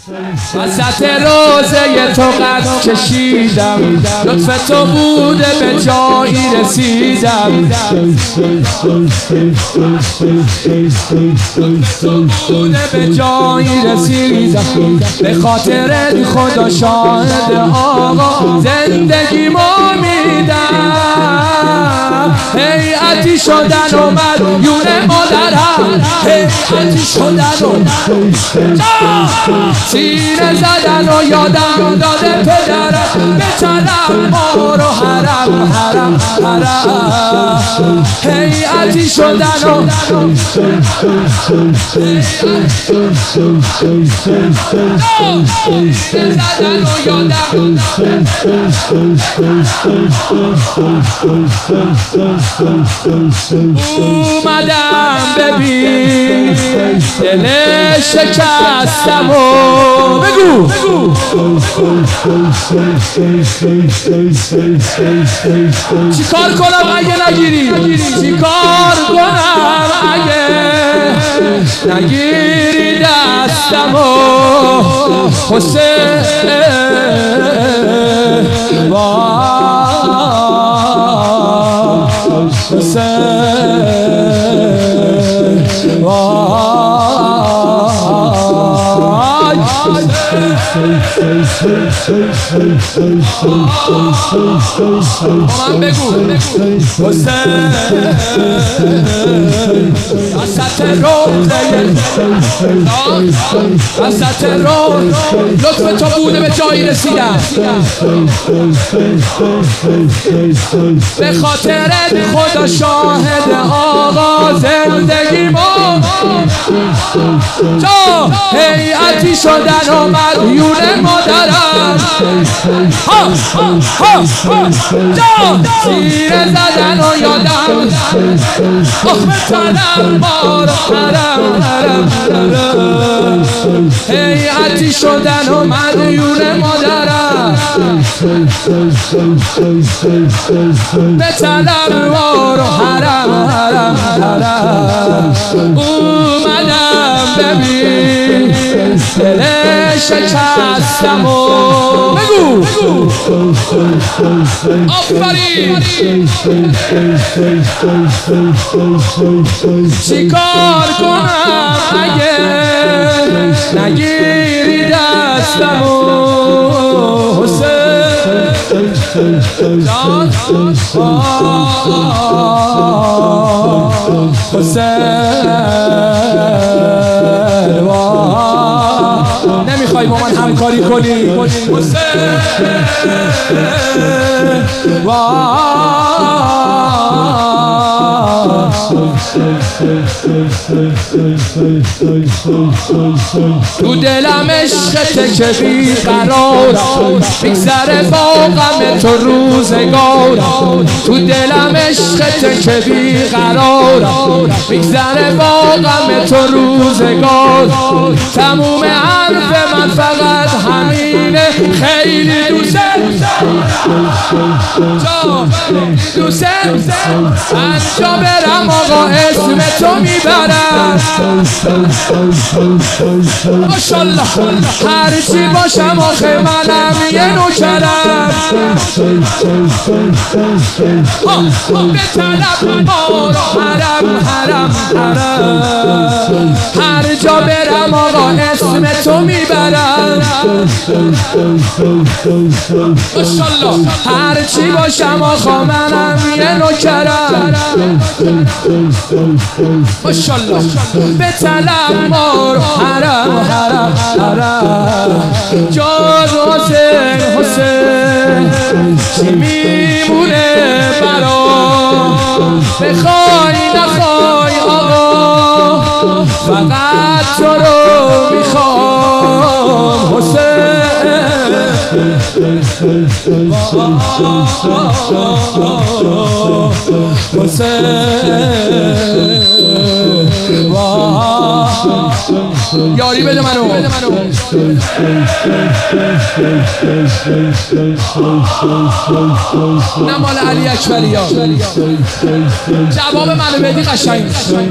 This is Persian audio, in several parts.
وسط روزه تو قد کشیدم، لطف تو بوده به جایی رسیدم، بوده به جایی رسیدم، به خاطر خدا شاهد آقا زندگی ما میدم. هیئتی شدن و مدیون مادرم، هیئتی شدن و سینه زدن و یادم داده پدرم، به چلم ما رو حرم حرم حرم. هیئتی شدن و سینه زدن و یادم اومدم ببین دل شکستم و بگو چی کار کنم اگه نگیری، چی کار کنم اگه نگیری دستم و حسین بگو حسین وسط روز لطف تو بوده به جایی رسیدم، به خاطر خدا شاهد آقا زندگی ما جا هیئتی شدن و مدیون مادرم، جا سینه زدن و یادم بتنم ما رو حرم حرم حرم. هیئتی شدن و مدیون مادرم، بتنم ما رو حرم حرم حرم. اومدم ببین دل شکستم و بگو آفرین چی کار کنم اگه نگیری دستم و حسین نمیخوای با من همکاری کنی تو دلم عشقت که بیقرارم، میگذره با غم تو روزگارم. تو دلم عشقت که بیقرارم، میگذره با غم تو روزگارم. تموم حرف من فقط همینه، خیلی دوست انجا برم آقا اسم تو میبرم. ماشالله هرچی باشم آخه منم یه نوکرم، به طلب ما رو حرم حرم حرم. هر جا برم آقا اسم تو میبرم. ماشالله هرچی باشم آقا منم یه نوکرم. ماشالله به طلب ما رو حرم حرم حرم. جان حسین حسین چی میمونه برام، بخوای نخوای آقا فقط تو رو میخوام حسین. یاری بده منو نه مال علی اکبری ها جواب منو بدی قشنگ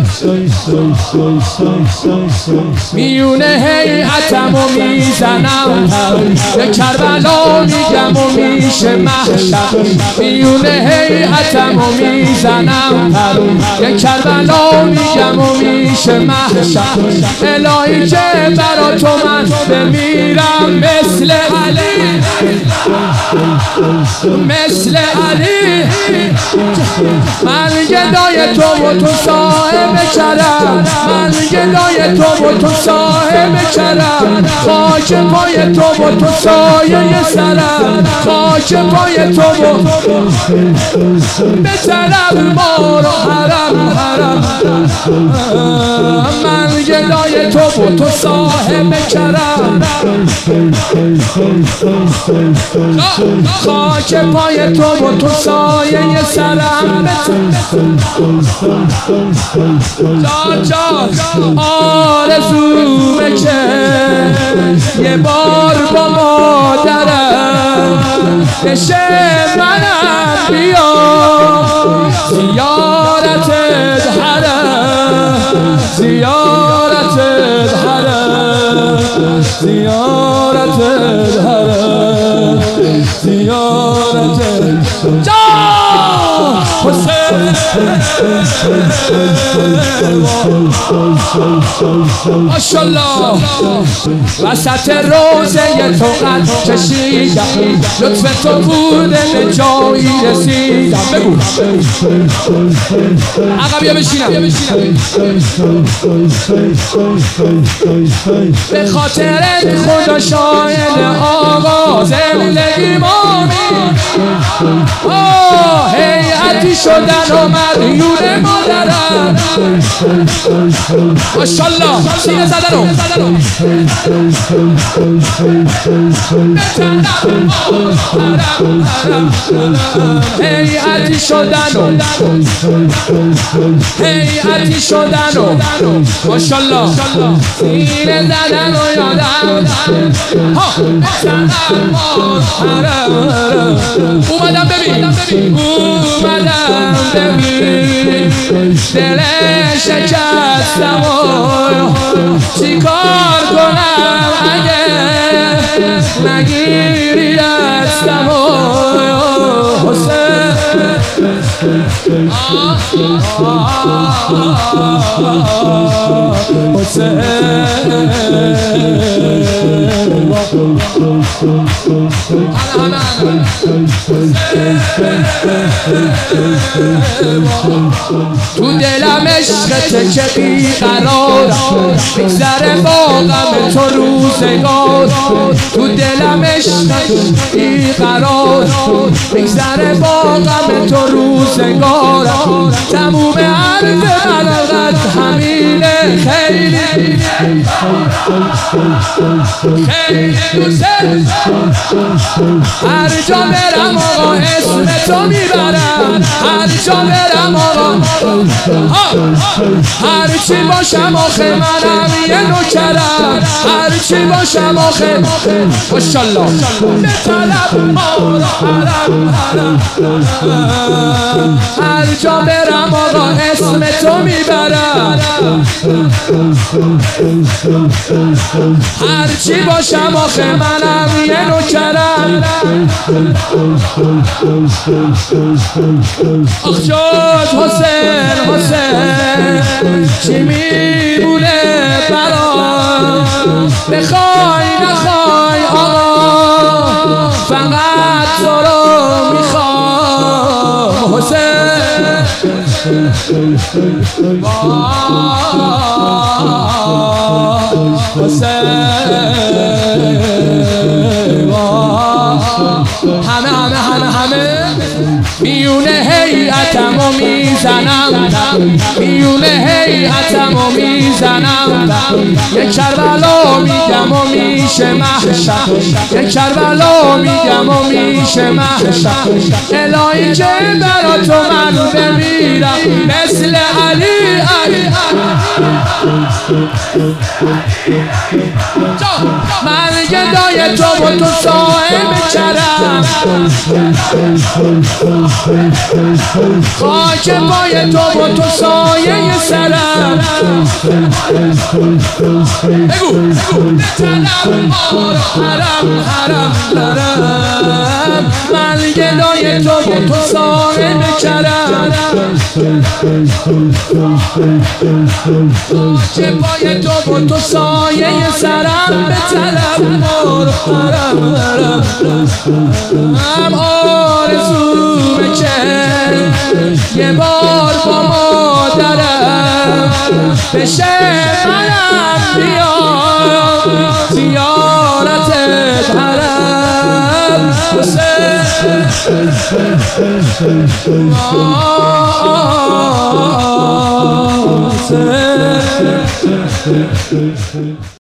میونه هیئتم و میزنم به کربلا میگم و میشه محشر میونه هیئتم و میزنم به کربلا میگم و میشه محشر الهی که برا تو من بمیرم مثل علی مثل علی من گدای تو و تو صاحب کرم من گدای تو و تو صاحب کرم خاک پای تو و تو سایه سرم خاک پای تو و به طرف ما رو حرم من گدای تو و تو صاحب کرم خاک پای تو و تو سایه سرم آرزومه که یه بار با مادرم بشه منم بیا زیارتت حرم زیارتت حرم زیارتت حرم زیارتت ماشالله وسط روزه تو قد کشیدم لطف تو بوده به جایی رسیدم بگو عقب یا بشینم به خاطرت خدا شاید آقا زندگی مامی هیئتی شدن و مدیون مادرم ماشالله سینه زدنو هیئتی شدن هیئتی شدن ماشالله سینه زدن و یادم اومدم ببین اومدم ببین دل شکستم چی کار کنم اگه نگیری دستم حسین تو دلم عشقت که بیقرارم بگذره با غم تو روزگار تو دلم عشقت بیقرارم بگذره با غم تو روزگارم تموم عرض بلاغت همینه خیلی خیلی دوست هر جا برم آقا اسم تو میبرم هر جا برم آقا هر چی باشم آخه منم یه نوکرم هر چی باشم آخه ماشالله به طلب ما رو حرم هر جا برم آقا اسم تو میبرم هر چی باشم آخه منم یه نوکرم آخ شد حسین حسین چی میمونه برام بخوای نخوای آقا فقط تو رو میخوام حسین همه میونه هیئتم و میزنم میونه هیئتمو میزنم یک کربلا میگم و میشه محشر یک کربلا میگم و میشه محشر الهی که برا تو من بمیرم مثل علی من گدای تو و تو صاحب کرم خاک پای تو و تو سایه سرم بگو بتنم حرم حرم حرم من گدای تو و تو صاحب کرم خاک پای تو و تو سایه سرم بتنم حرم حرم آرزو بکن یه بار با مادرم بشه منم بیام زیارت حرم حسین